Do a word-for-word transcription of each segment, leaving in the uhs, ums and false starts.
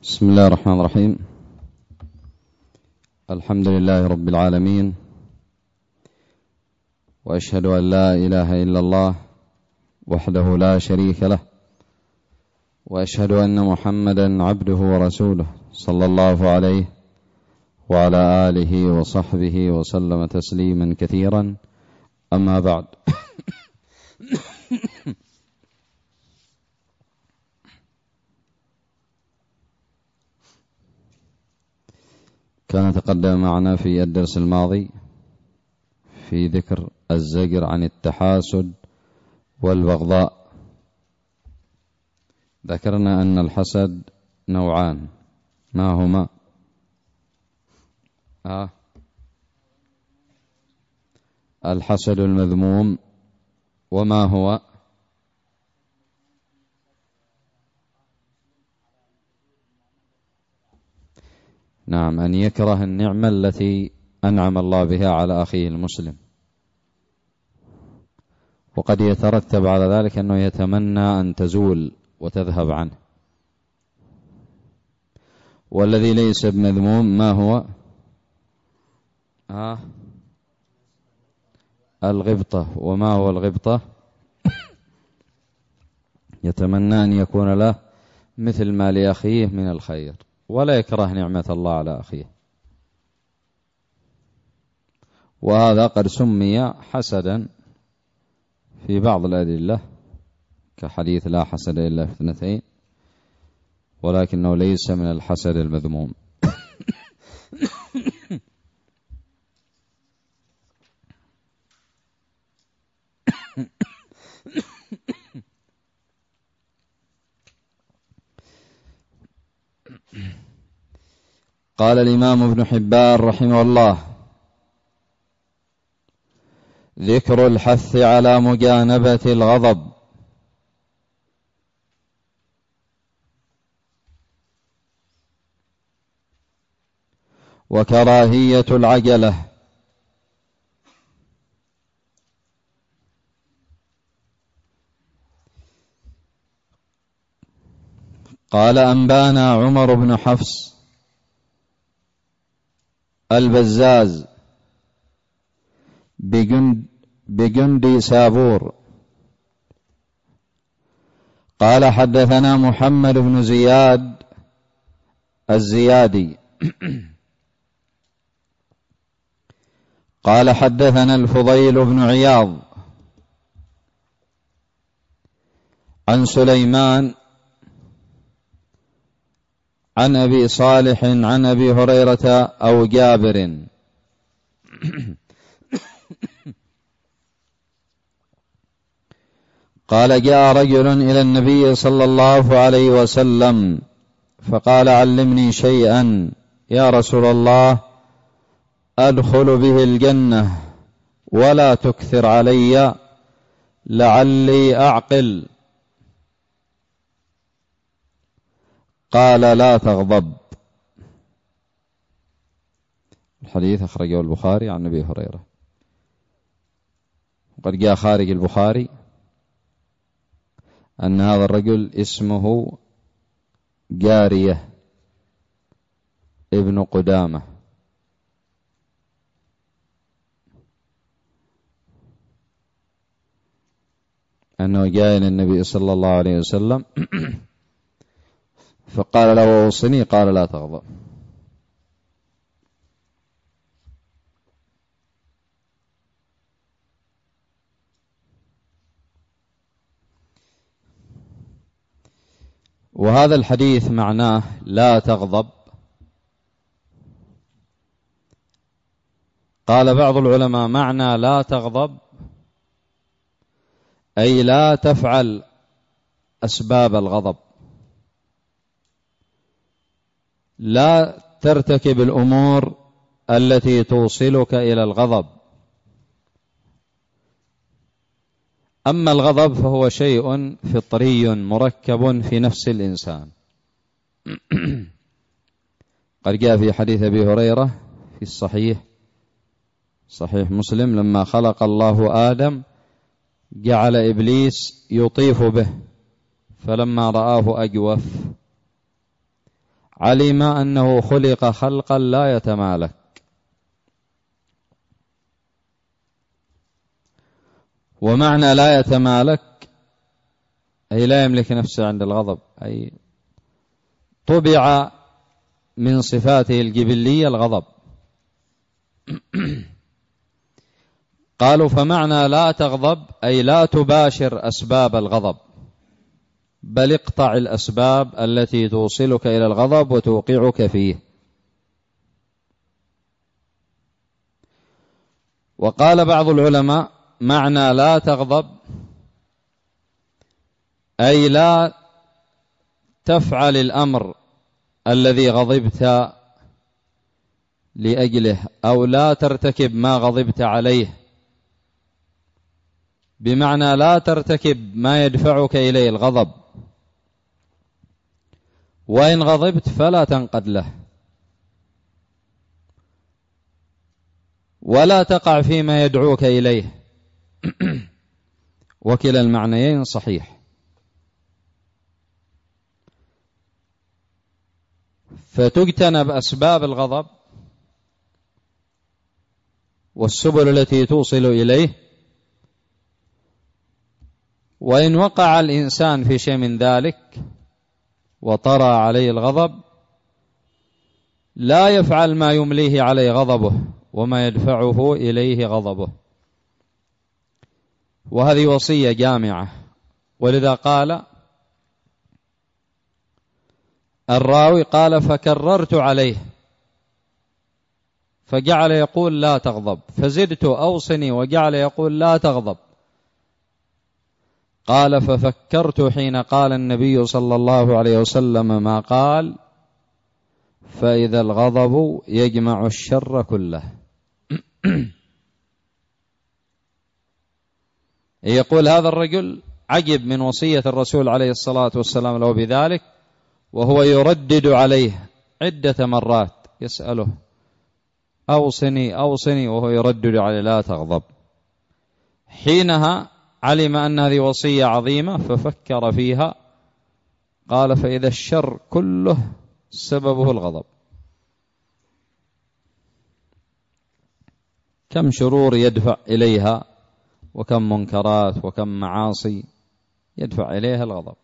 بسم الله الرحمن الرحيم. الحمد لله رب العالمين، وأشهد أن لا إله إلا الله وحده لا شريك له، وأشهد أن محمدا عبده ورسوله صلى الله عليه وعلى آله وصحبه وسلم تسليما كثيرا. أما بعد، كان تقدم معنا في الدرس الماضي في ذكر الزجر عن التحاسد والبغضاء. ذكرنا أن الحسد نوعان، ما هما؟ آه. الحسد المذموم، وما هو؟ نعم، أن يكره النعمة التي أنعم الله بها على أخيه المسلم، وقد يترتب على ذلك أنه يتمنى أن تزول وتذهب عنه. والذي ليس بمذموم ما هو؟ آه. الغبطة. وما هو الغبطة؟ يتمنى أن يكون له مثل ما لأخيه من الخير، ولا يكره نعمة الله على أخيه، وهذا قد سمي حسدا في بعض الأدلة، كحديث لا حسد إلا في اثنتين، ولكنه ليس من الحسد المذموم. قال الإمام ابن حبان رحمه الله: ذكر الحث على مجانبة الغضب وكراهية العجلة. قال: أنبانا عمر بن حفص البزاز بجند بجندي سابور قال: حدثنا محمد بن زياد الزيادي قال: حدثنا الفضيل بن عياض عن سليمان عن أبي صالح عن أبي هريرة أو جابر قال: جاء رجل إلى النبي صلى الله عليه وسلم فقال: علمني شيئا يا رسول الله أدخل به الجنة ولا تكثر علي لعلي أعقل. قال: لا تغضب. الحديث أخرجه البخاري عن أبي هريرة. وقد جاء خارج البخاري أن هذا الرجل اسمه جارية ابن قدامة، أنه جاء إلى النبي صلى الله عليه وسلم فقال له: أوصني. قال: لا تغضب. وهذا الحديث معناه لا تغضب. قال بعض العلماء: معنى لا تغضب أي لا تفعل أسباب الغضب، لا ترتكب الأمور التي توصلك إلى الغضب. أما الغضب فهو شيء فطري مركب في نفس الإنسان. قد جاء في حديث أبي هريرة في الصحيح صحيح مسلم: لما خلق الله آدم جعل إبليس يطيف به، فلما رآه أجوف علم أنه خلق خلقا لا يتمالك. ومعنى لا يتمالك أي لا يملك نفسه عند الغضب، أي طبع من صفاته الجبلية الغضب. قالوا فمعنى لا تغضب أي لا تباشر أسباب الغضب، بل اقطع الأسباب التي توصلك إلى الغضب وتوقعك فيه. وقال بعض العلماء معنى لا تغضب أي لا تفعل الأمر الذي غضبت لأجله، أو لا ترتكب ما غضبت عليه، بمعنى لا ترتكب ما يدفعك إليه الغضب، وإن غضبت فلا تنقد له، ولا تقع فيما يدعوك إليه. وكلا المعنيين صحيح. فتجتنب أسباب الغضب والسبل التي توصل إليه، وإن وقع الإنسان في شيء من ذلك وطرى عليه الغضب لا يفعل ما يمليه عليه غضبه وما يدفعه إليه غضبه. وهذه وصية جامعة. ولذا قال الراوي قال فكررت عليه، فجعل يقول لا تغضب، فزدت أوصني وجعل يقول لا تغضب. قال ففكرت حين قال النبي صلى الله عليه وسلم ما قال، فإذا الغضب يجمع الشر كله. يقول هذا الرجل عجب من وصية الرسول عليه الصلاة والسلام له بذلك، وهو يردد عليه عدة مرات يسأله أوصني أوصني، وهو يردد عليه لا تغضب. حينها علم أن هذه وصية عظيمة ففكر فيها، قال فإذا الشر كله سببه الغضب. كم شرور يدفع إليها، وكم منكرات وكم معاصي يدفع إليها الغضب.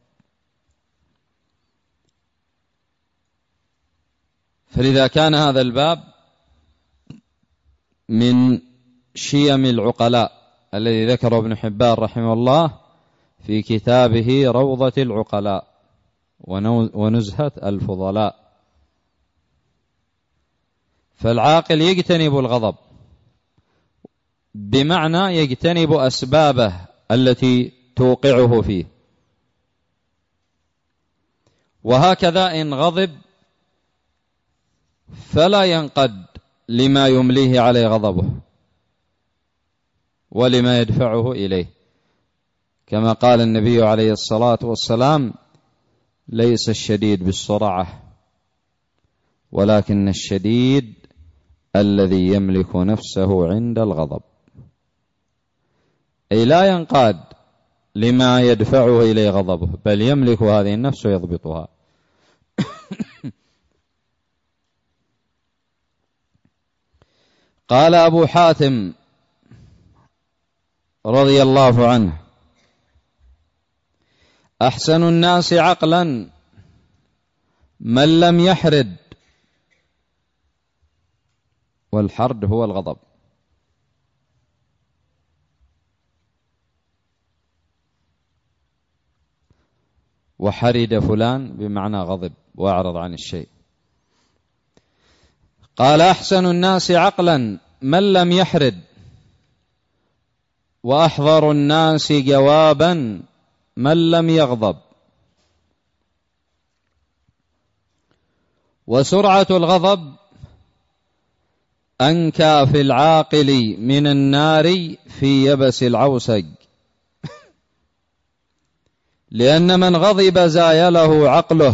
فلذا كان هذا الباب من شيم العقلاء الذي ذكره ابن حبان رحمه الله في كتابه روضة العقلاء ونزهة الفضلاء. فالعاقل يجتنب الغضب بمعنى يجتنب أسبابه التي توقعه فيه. وهكذا إن غضب فلا ينقد لما يمليه عليه غضبه ولما يدفعه إليه، كما قال النبي عليه الصلاة والسلام ليس الشديد بالسرعة ولكن الشديد الذي يملك نفسه عند الغضب، أي لا ينقاد لما يدفعه إليه غضبه، بل يملك هذه النفس ويضبطها. قال أبو حاتم رضي الله عنه أحسن الناس عقلا من لم يحرد، والحرد هو الغضب. وحرد فلان بمعنى غضب وأعرض عن الشيء. قال أحسن الناس عقلا من لم يحرد، وأحضر الناس جوابا من لم يغضب. وسرعة الغضب أنكى في العاقل من النار في يبس العوسج، لأن من غضب زايله عقله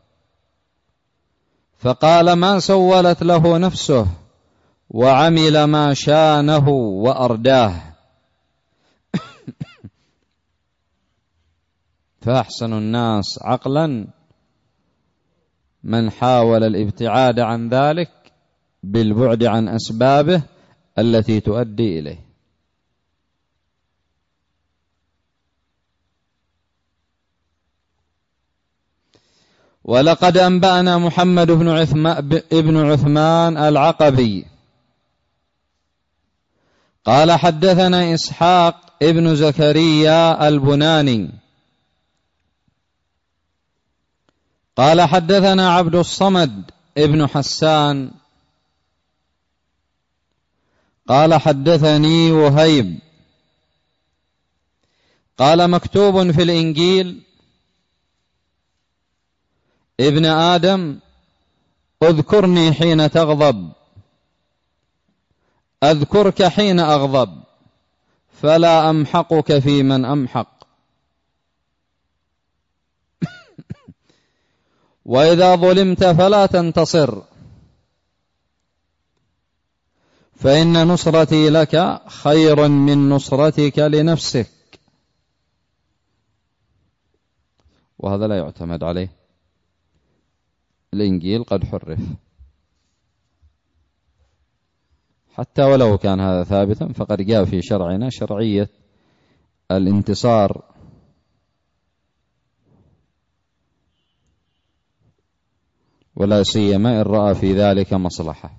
فقال ما سولت له نفسه وعمل ما شانه وأرداه. فأحسن الناس عقلا من حاول الابتعاد عن ذلك بالبعد عن أسبابه التي تؤدي إليه. ولقد أنبأنا محمد بن عثمان العقبي قال حدثنا إسحاق ابن زكريا البناني قال حدثنا عبد الصمد ابن حسان قال حدثني وهيب قال مكتوب في الإنجيل: ابن آدم اذكرني حين تغضب أذكرك حين أغضب فلا أمحقك في من أمحق. وإذا ظلمت فلا تنتصر فإن نصرتي لك خير من نصرتك لنفسك. وهذا لا يعتمد عليه، الإنجيل قد حرف، حتى ولو كان هذا ثابتا فقد جاء في شرعنا شرعية الانتصار ولا سيما إن رأى في ذلك مصلحة،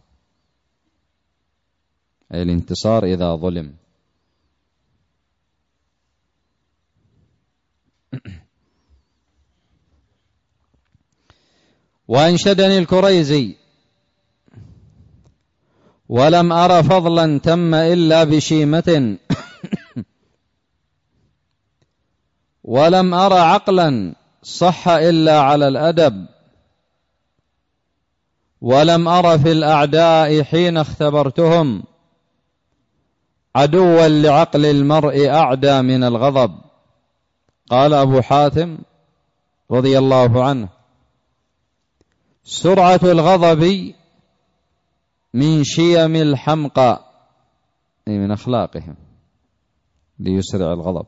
أي الانتصار إذا ظلم. وأنشدني الكريزي: ولم أر فضلا تم إلا بشيمة ولم أر عقلا صح إلا على الأدب ولم أر في الأعداء حين اختبرتهم عدوا لعقل المرء أعدى من الغضب. قال أبو حاتم رضي الله عنه: سرعة الغضب من شيم الحمقى، أي من أخلاقهم ليسرع الغضب،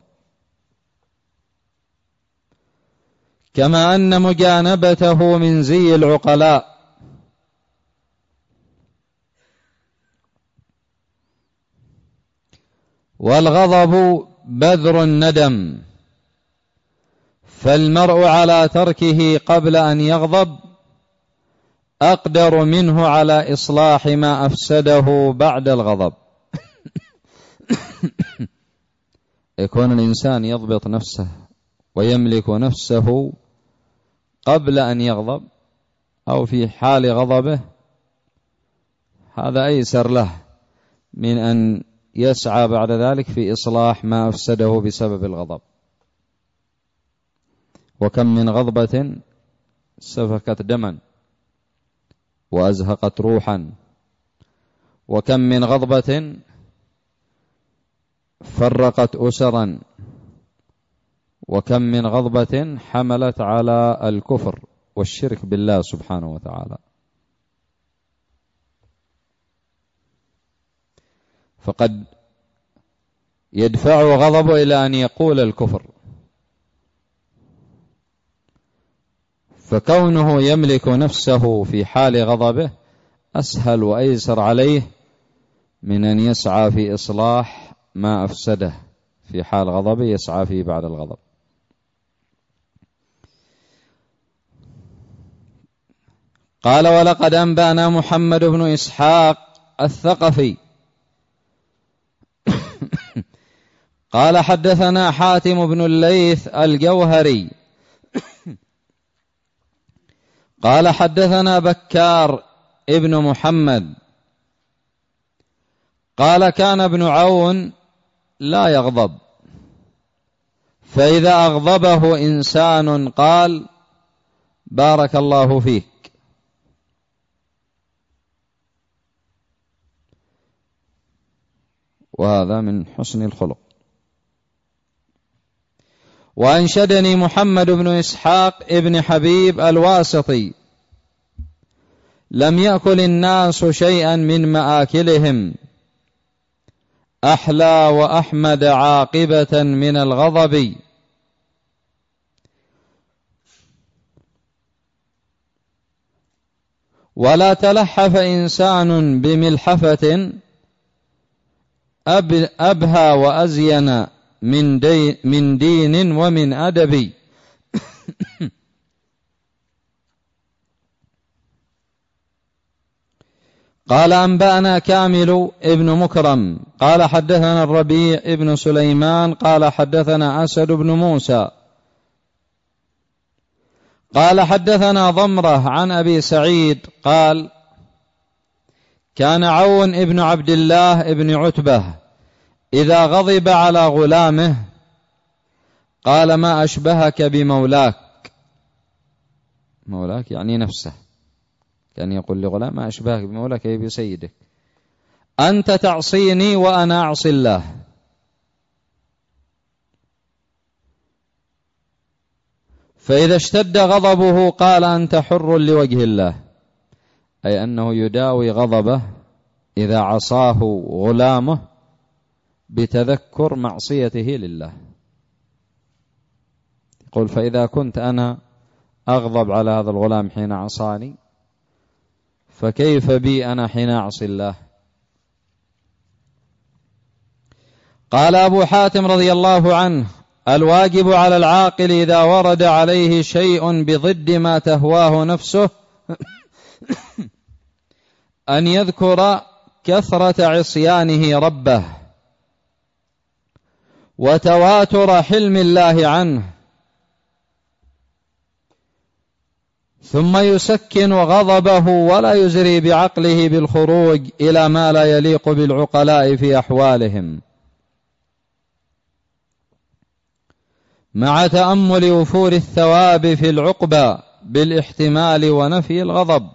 كما أن مجانبته من زي العقلاء. والغضب بذر الندم، فالمرء على تركه قبل أن يغضب أقدر منه على إصلاح ما أفسده بعد الغضب. يكون الإنسان يضبط نفسه ويملك نفسه قبل أن يغضب أو في حال غضبه، هذا أيسر له من أن يسعى بعد ذلك في إصلاح ما أفسده بسبب الغضب. وكم من غضبة سفكت دما وأزهقت روحا، وكم من غضبة فرقت أسرا، وكم من غضبة حملت على الكفر والشرك بالله سبحانه وتعالى. فقد يدفع غضبه إلى أن يقول الكفر، فكونه يملك نفسه في حال غضبه أسهل وأيسر عليه من أن يسعى في إصلاح ما أفسده في حال غضبه يسعى فيه بعد الغضب. قال: ولقد أنبأنا محمد بن إسحاق الثقفي قال حدثنا حاتم بن الليث الجوهري قال حدثنا بكار ابن محمد قال: كان ابن عون لا يغضب، فإذا أغضبه إنسان قال: بارك الله فيك. وهذا من حسن الخلق. وأنشدني محمد بن إسحاق ابن حبيب الواسطي: لم يأكل الناس شيئا من مآكلهم أحلى وأحمد عاقبة من الغضب. ولا تلحف إنسان بملحفة أبهى وأزين من, دي من دين ومن أدب. قال أنبأنا كامل ابن مكرم قال حدثنا الربيع ابن سليمان قال حدثنا أسد بن موسى قال حدثنا ضمرة عن أبي سعيد قال كان عون ابن عبد الله ابن عتبة إذا غضب على غلامه قال ما أشبهك بمولاك، مولاك يعني نفسه، كان يقول لغلام ما أشبهك بمولاك أي بسيدك، أنت تعصيني وأنا أعصي الله. فإذا اشتد غضبه قال أنت حر لوجه الله، أي أنه يداوي غضبه إذا عصاه غلامه بتذكر معصيته لله. يقول فإذا كنت أنا أغضب على هذا الغلام حين عصاني فكيف بي أنا حين أعصي الله. قال أبو حاتم رضي الله عنه الواجب على العاقل إذا ورد عليه شيء بضد ما تهواه نفسه أن يذكر كثرة عصيانه ربه وتواتر حلم الله عنه، ثم يسكن غضبه ولا يزري بعقله بالخروج إلى ما لا يليق بالعقلاء في أحوالهم، مع تأمل وفور الثواب في العقبى بالاحتمال ونفي الغضب.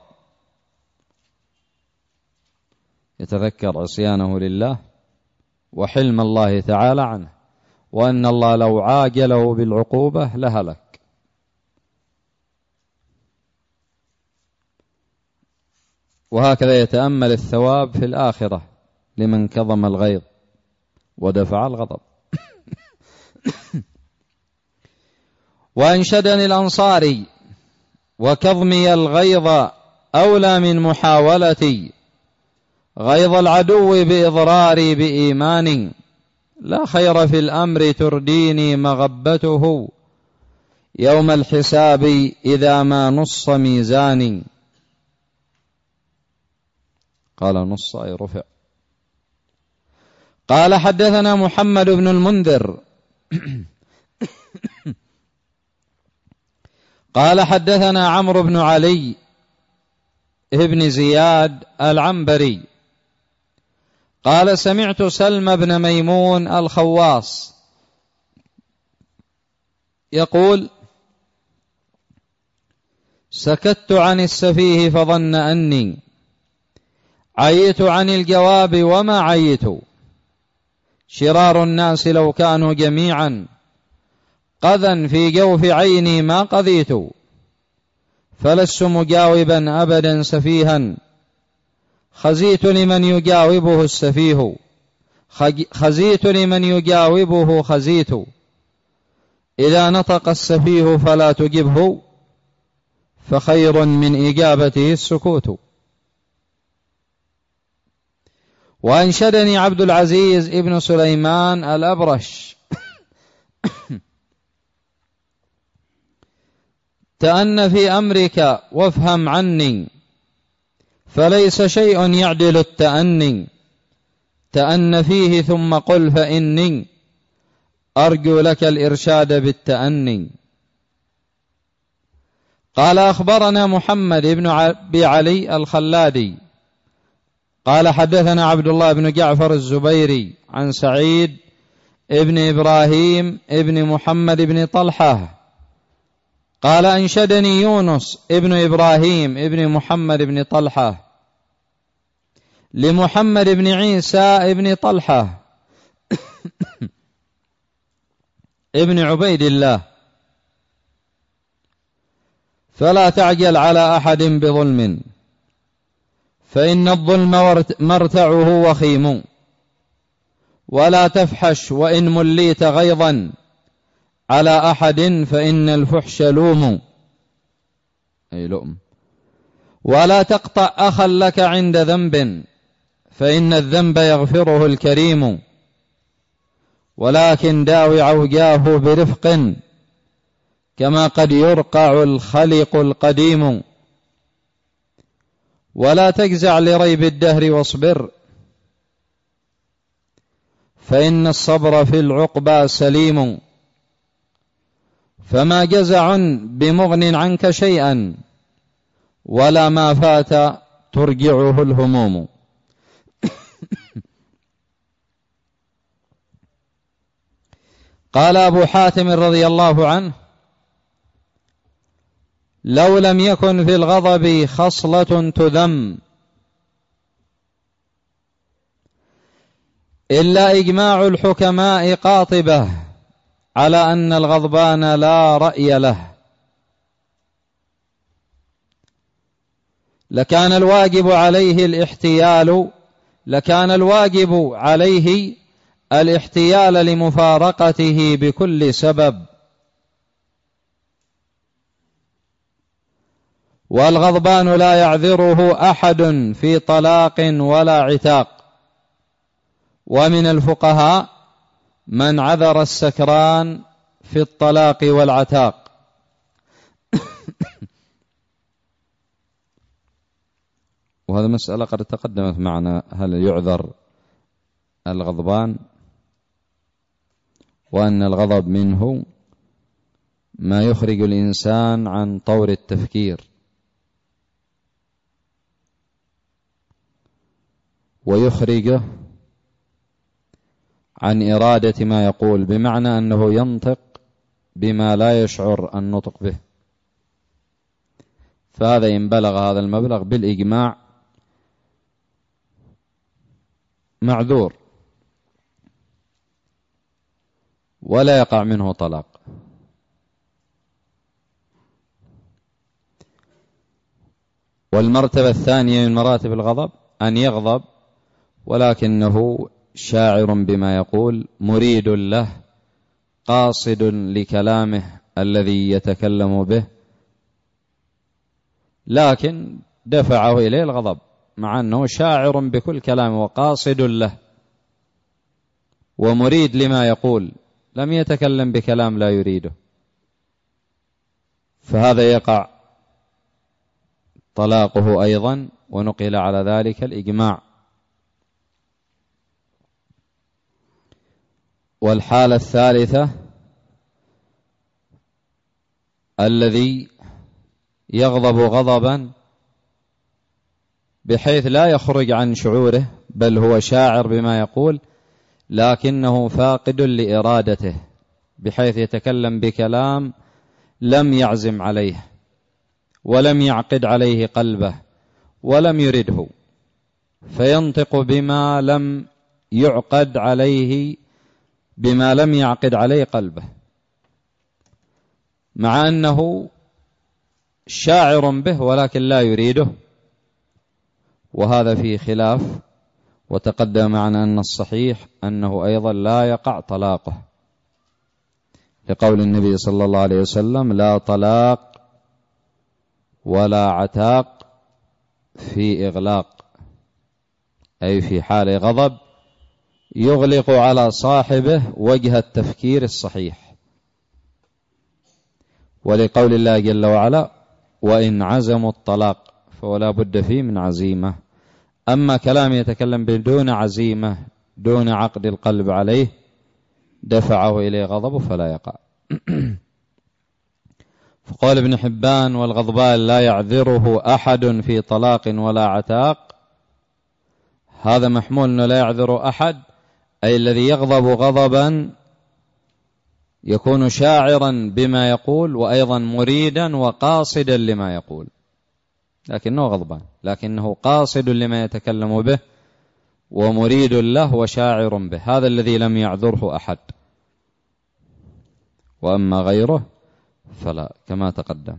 يتذكر عصيانه لله وحلم الله تعالى عنه، وأن الله لو عاجله بالعقوبة لهلك. وهكذا يتأمل الثواب في الآخرة لمن كظم الغيظ ودفع الغضب. وأنشدني الأنصاري وكظمي الغيظ أولى من محاولتي غيظ العدو بإضراري بإيمان، لا خير في الأمر ترديني مغبته يوم الحساب إذا ما نص ميزاني. قال نص أي رفع. قال حدثنا محمد بن المنذر قال حدثنا عمرو بن علي ابن زياد العنبري قال سمعت سلم بن ميمون الخواص يقول سكت عن السفيه فظن أني عيت عن الجواب وما عيت، شرار الناس لو كانوا جميعا قذا في جوف عيني ما قذيت، فلست مجاوبا أبدا سفيها خزيت لمن يجاوبه السفيه، خزيت لمن يجاوبه خزيت، إذا نطق السفيه فلا تجبه فخير من إجابته السكوت. وأنشدني عبد العزيز ابن سليمان الأبرش تأن في أمرك وافهم عني، فليس شيء يعدل التأني، تأن فيه ثم قل فإني أرجو لك الإرشاد بالتأني. قال أخبرنا محمد بن أبي علي الخلادي قال حدثنا عبد الله بن جعفر الزبيري عن سعيد ابن إبراهيم ابن محمد بن طلحة قال أنشدني يونس ابن إبراهيم ابن محمد بن طلحة لمحمد بن عيسى ابن طلحة ابن عبيد الله فلا تعجل على أحد بظلم، فإن الظلم مرتعه وخيم، ولا تفحش وإن مليت غيظا على أحد فإن الفحش لوم أي لؤم، ولا تقطع أخا لك عند ذنب، فإن الذنب يغفره الكريم، ولكن داوي عوجاه برفق، كما قد يرقع الخلق القديم. ولا تجزع لريب الدهر واصبر، فإن الصبر في العقبى سليم، فما جزع بمغن عنك شيئا، ولا ما فات ترجعه الهموم. قال أبو حاتم رضي الله عنه: لو لم يكن في الغضب خصلة تذم إلا إجماع الحكماء قاطبة على أن الغضبان لا رأي له، لكان الواجب عليه الاحتيال لكان الواجب عليه الاحتيال لمفارقته بكل سبب. والغضبان لا يعذره أحد في طلاق ولا عتاق، ومن الفقهاء من عذر السكران في الطلاق والعتاق. وهذا مسألة قد تقدمت معنا، هل يعذر الغضبان، وأن الغضب منه ما يخرج الإنسان عن طور التفكير ويخرجه عن إرادة ما يقول، بمعنى أنه ينطق بما لا يشعر النطق به. فهذا إن بلغ هذا المبلغ بالإجماع معذور ولا يقع منه طلاق. والمرتبة الثانية من مراتب الغضب أن يغضب ولكنه شاعر بما يقول، مريد له، قاصد لكلامه الذي يتكلم به، لكن دفعه إليه الغضب مع أنه شاعر بكل كلامه وقاصد له ومريد لما يقول، لم يتكلم بكلام لا يريده، فهذا يقع طلاقه أيضا، ونقل على ذلك الإجماع. والحالة الثالثة الذي يغضب غضبا بحيث لا يخرج عن شعوره، بل هو شاعر بما يقول لكنه فاقد لإرادته، بحيث يتكلم بكلام لم يعزم عليه ولم يعقد عليه قلبه ولم يرده، فينطق بما لم يعقد عليه بما لم يعقد عليه قلبه، مع أنه شاعر به ولكن لا يريده. وهذا فيه خلاف، وتقدم معنا أن الصحيح أنه أيضا لا يقع طلاقه، لقول النبي صلى الله عليه وسلم: لا طلاق ولا عتاق في إغلاق، أي في حال غضب يغلق على صاحبه وجه التفكير الصحيح. ولقول الله جل وعلا: وإن عزموا الطلاق، فلا بد فيه من عزيمة. أما كلام يتكلم بدون عزيمة دون عقد القلب عليه دفعه إليه غضبه فلا يقع. فقال ابن حبان: والغضبان لا يعذره أحد في طلاق ولا عتاق، هذا محمول أنه لا يعذر أحد، أي الذي يغضب غضبا يكون شاعرا بما يقول وأيضا مريدا وقاصدا لما يقول، لكنه غضبان، لكنه قاصد لما يتكلم به ومريد له وشاعر به، هذا الذي لم يعذره أحد. وأما غيره فلا، كما تقدم.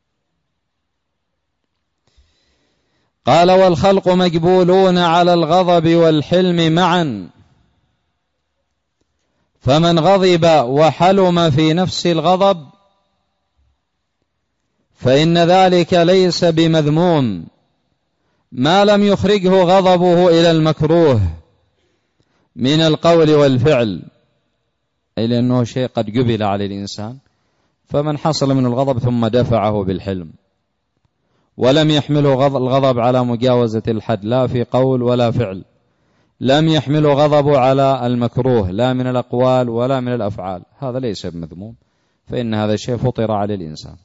قال: والخلق مجبولون على الغضب والحلم معا، فمن غضب وحلم في نفس الغضب فإن ذلك ليس بمذموم، ما لم يخرجه غضبه إلى المكروه من القول والفعل، أي لأنه شيء قد قبل على الإنسان، فمن حصل من الغضب ثم دفعه بالحلم ولم يحمله الغضب على مجاوزة الحد لا في قول ولا فعل، لم يحمله غضبه على المكروه لا من الأقوال ولا من الأفعال، هذا ليس بمذموم، فإن هذا الشيء فطر على الإنسان.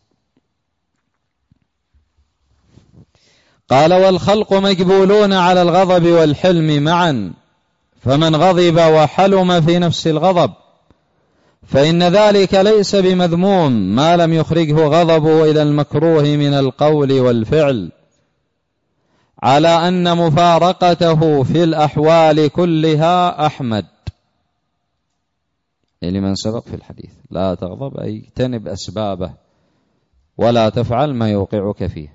قال: والخلق مجبولون على الغضب والحلم معا، فمن غضب وحلم في نفس الغضب فإن ذلك ليس بمذموم ما لم يخرجه غضبه إلى المكروه من القول والفعل، على أن مفارقته في الأحوال كلها أحمد، لمن سبق في الحديث: لا تغضب أي اجتنب أسبابه ولا تفعل ما يوقعك فيه.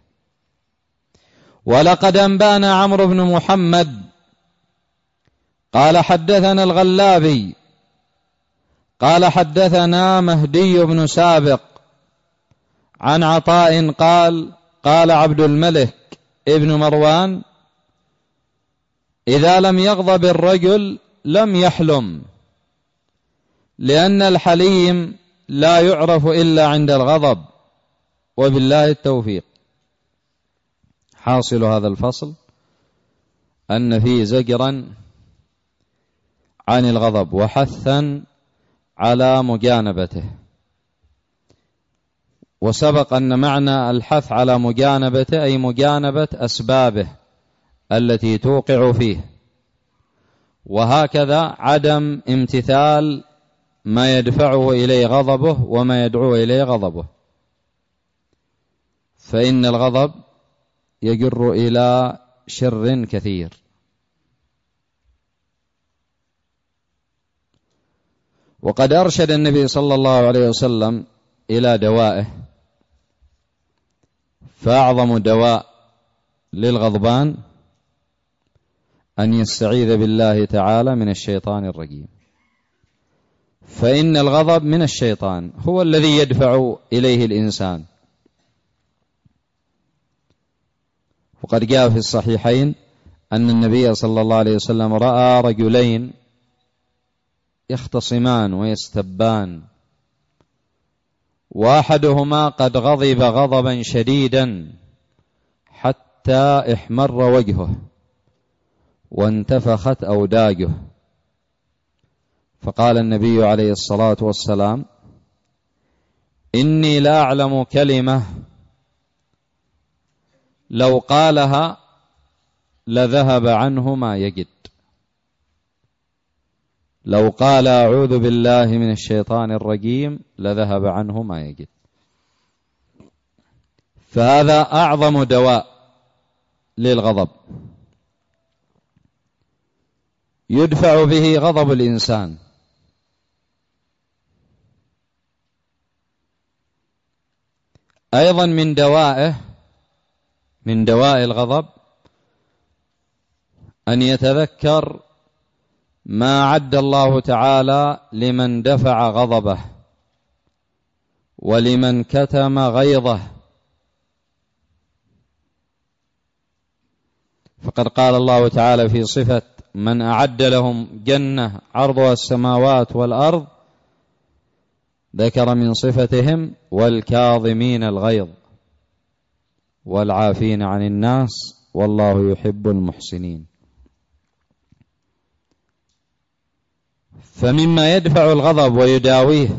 ولقد أنبانا عمرو بن محمد قال: حدثنا الغلابي قال: حدثنا مهدي بن سابق عن عطاء قال: قال عبد الملك ابن مروان: إذا لم يغضب الرجل لم يحلم، لأن الحليم لا يعرف إلا عند الغضب، وبالله التوفيق. حاصل هذا الفصل أن فيه زجرا عن الغضب وحثا على مجانبته، وسبق أن معنى الحث على مجانبته أي مجانبة أسبابه التي توقع فيه، وهكذا عدم امتثال ما يدفعه إليه غضبه وما يدعو إليه غضبه، فإن الغضب يجر إلى شر كثير. وقد أرشد النبي صلى الله عليه وسلم إلى دوائه، فأعظم دواء للغضبان أن يستعيذ بالله تعالى من الشيطان الرجيم، فإن الغضب من الشيطان هو الذي يدفع إليه الإنسان. وقد جاء في الصحيحين أن النبي صلى الله عليه وسلم رأى رجلين يختصمان ويستبان، واحدهما قد غضب غضبا شديدا حتى احمر وجهه وانتفخت أوداجه، فقال النبي عليه الصلاة والسلام: إني لا أعلم كلمة لو قالها لذهب عنه ما يجد. لو قال أعوذ بالله من الشيطان الرجيم لذهب عنه ما يجد. فهذا أعظم دواء للغضب، يدفع به غضب الإنسان. أيضا من دوائه من دواء الغضب أن يتذكر ما عد الله تعالى لمن دفع غضبه ولمن كتم غيظه، فقد قال الله تعالى في صفة من أعد لهم جنة عرضها السماوات والأرض، ذكر من صفتهم: والكاظمين الغيظ والعافين عن الناس والله يحب المحسنين. فمما يدفع الغضب ويداويه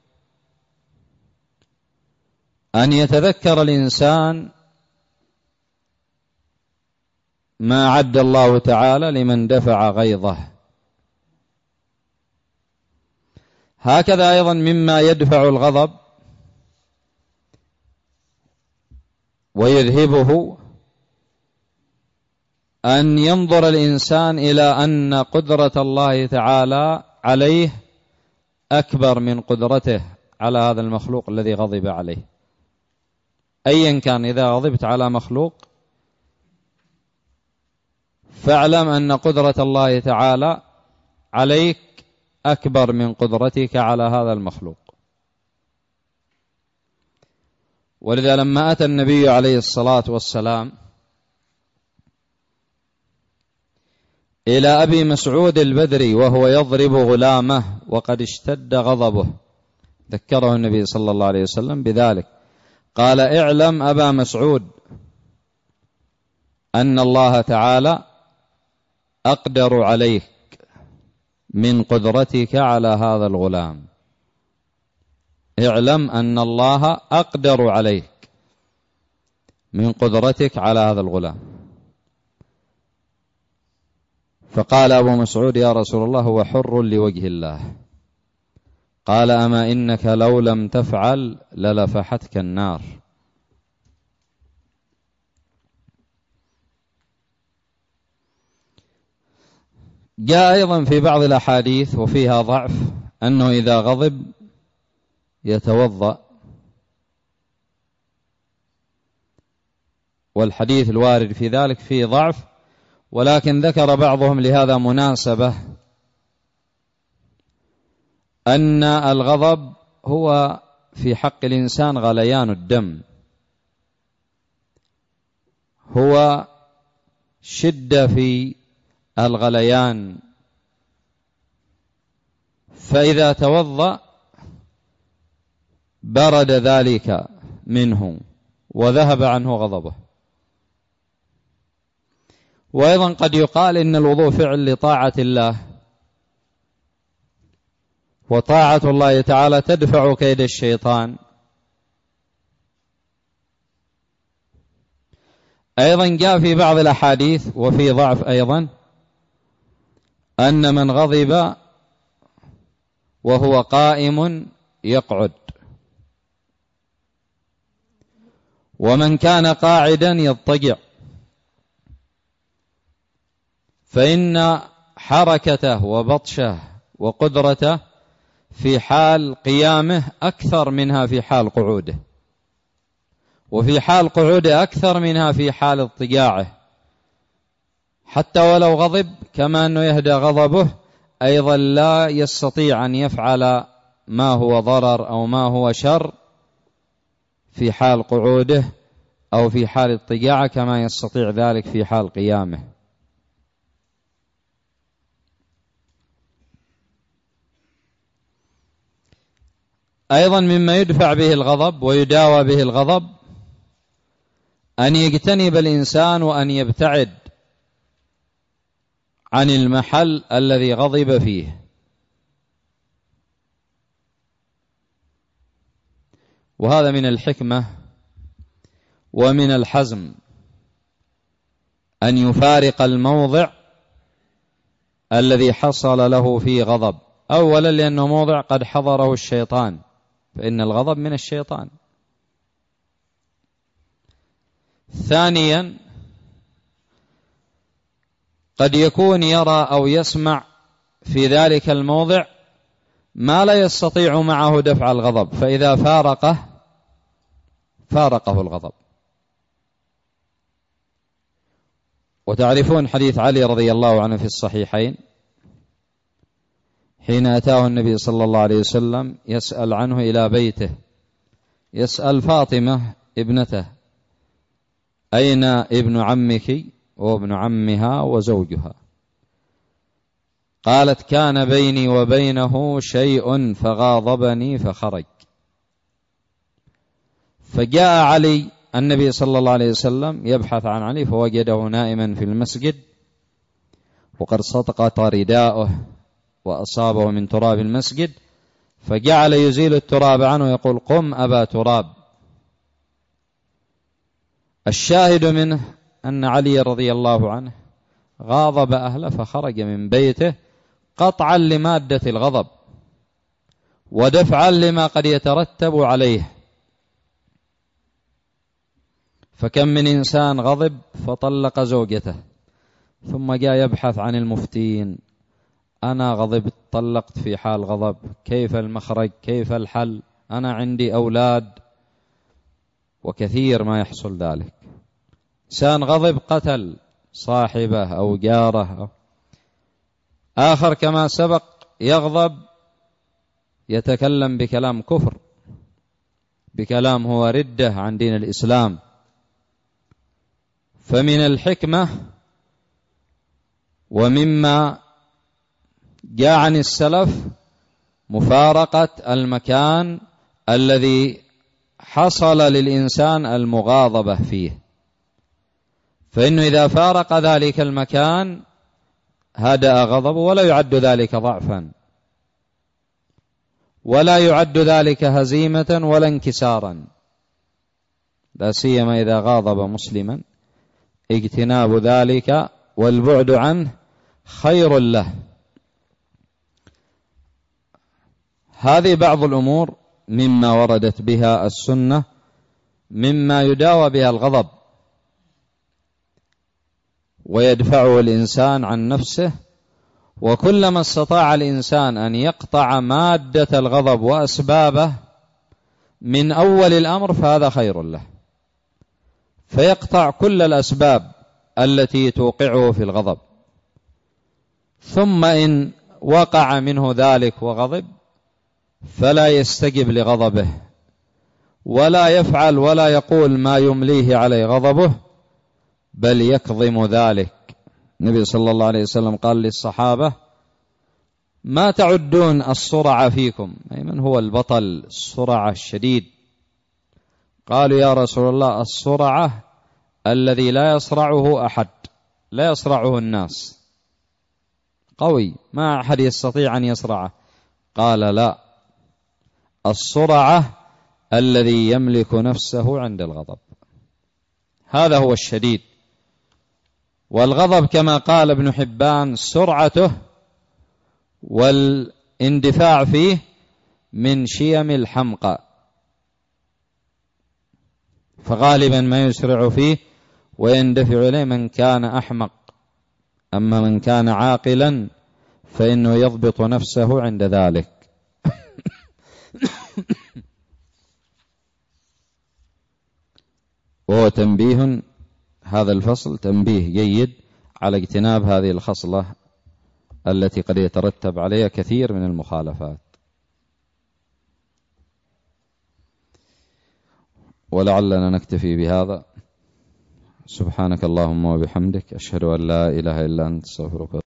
أن يتذكر الإنسان ما عد الله تعالى لمن دفع غيظه. هكذا أيضا مما يدفع الغضب ويذهبه أن ينظر الإنسان إلى أن قدرة الله تعالى عليه أكبر من قدرته على هذا المخلوق الذي غضب عليه. أيا كان، إذا غضبت على مخلوق فاعلم أن قدرة الله تعالى عليك أكبر من قدرتك على هذا المخلوق. ولذا لما أتى النبي عليه الصلاة والسلام إلى أبي مسعود البدري وهو يضرب غلامه وقد اشتد غضبه، ذكره النبي صلى الله عليه وسلم بذلك، قال: اعلم أبا مسعود أن الله تعالى أقدر عليك من قدرتك على هذا الغلام. اعلم أن الله أقدر عليك من قدرتك على هذا الغلام. فقال أبو مسعود: يا رسول الله، هو حر لوجه الله. قال: أما إنك لو لم تفعل للفحتك النار. جاء أيضا في بعض الأحاديث وفيها ضعف أنه إذا غضب يتوضأ، والحديث الوارد في ذلك فيه ضعف، ولكن ذكر بعضهم لهذا مناسبة أن الغضب هو في حق الإنسان غليان الدم، هو شدة في الغليان، فإذا توضأ برد ذلك منه وذهب عنه غضبه. وأيضا قد يقال إن الوضوء فعل لطاعة الله، وطاعة الله تعالى تدفع كيد الشيطان. أيضا جاء في بعض الأحاديث وفي ضعف أيضا أن من غضب وهو قائم يقعد، ومن كان قاعدا يضطجع، فإن حركته وبطشه وقدرته في حال قيامه أكثر منها في حال قعوده، وفي حال قعوده أكثر منها في حال اضطجاعه، حتى ولو غضب كما أنه يهدى غضبه أيضا لا يستطيع أن يفعل ما هو ضرر أو ما هو شر في حال قعوده أو في حال اضطجاعه كما يستطيع ذلك في حال قيامه. أيضا مما يدفع به الغضب ويداوى به الغضب أن يجتنب الإنسان وأن يبتعد عن المحل الذي غضب فيه. وهذا من الحكمة ومن الحزم أن يفارق الموضع الذي حصل له فيه غضب، أولا لأنه موضع قد حضره الشيطان، فإن الغضب من الشيطان. ثانيا قد يكون يرى أو يسمع في ذلك الموضع ما لا يستطيع معه دفع الغضب، فإذا فارقه فارقه الغضب. وتعرفون حديث علي رضي الله عنه في الصحيحين حين أتاه النبي صلى الله عليه وسلم يسأل عنه إلى بيته، يسأل فاطمة ابنته: أين ابن عمك وابن عمها وزوجها؟ قالت: كان بيني وبينه شيء فغاضبني فخرج. فجاء علي النبي صلى الله عليه وسلم يبحث عن علي فوجده نائما في المسجد وقد سقط رداءه وأصابه من تراب المسجد، فجعل يزيل التراب عنه ويقول: قم أبا تراب. الشاهد منه أن علي رضي الله عنه غاضب أهله فخرج من بيته قطعا لمادة الغضب ودفعا لما قد يترتب عليه. فكم من إنسان غضب فطلق زوجته ثم جاء يبحث عن المفتين: أنا غضبت طلقت في حال غضب، كيف المخرج؟ كيف الحل؟ أنا عندي أولاد. وكثير ما يحصل ذلك، إنسان غضب قتل صاحبه أو جاره. آخر كما سبق يغضب يتكلم بكلام كفر، بكلام هو ردة عن دين الإسلام. فمن الحكمة ومما جاء عن السلف مفارقة المكان الذي حصل للإنسان المغاضبة فيه، فإنه إذا فارق ذلك المكان هدأ غضبه، ولا يعد ذلك ضعفا، ولا يعد ذلك هزيمة ولا انكسارا، لا سيما إذا غاضب مسلما. اجتناب ذلك والبعد عنه خير له. هذه بعض الأمور مما وردت بها السنة مما يداوى بها الغضب ويدفعه الإنسان عن نفسه، وكلما استطاع الإنسان أن يقطع مادة الغضب وأسبابه من أول الأمر فهذا خير له، فيقطع كل الأسباب التي توقعه في الغضب، ثم إن وقع منه ذلك وغضب فلا يستجب لغضبه، ولا يفعل ولا يقول ما يمليه عليه غضبه، بل يكظم ذلك. النبي صلى الله عليه وسلم قال للصحابة: ما تعدون الصرع فيكم؟ أي من هو البطل الصرع الشديد؟ قالوا: يا رسول الله الصرعة الذي لا يصرعه أحد، لا يصرعه الناس، قوي ما أحد يستطيع أن يصرعه. قال: لا، الصرعة الذي يملك نفسه عند الغضب، هذا هو الشديد. والغضب كما قال ابن حبان سرعته والاندفاع فيه من شيم الحمقى، فغالبا ما يسرع فيه ويندفع إليه من كان أحمق، أما من كان عاقلا فإنه يضبط نفسه عند ذلك. وهو تنبيه، هذا الفصل تنبيه جيد على اجتناب هذه الخصلة التي قد يترتب عليها كثير من المخالفات. ولعلنا نكتفي بهذا. سبحانك اللهم وبحمدك، أشهد أن لا إله إلا أنت، استغفرك.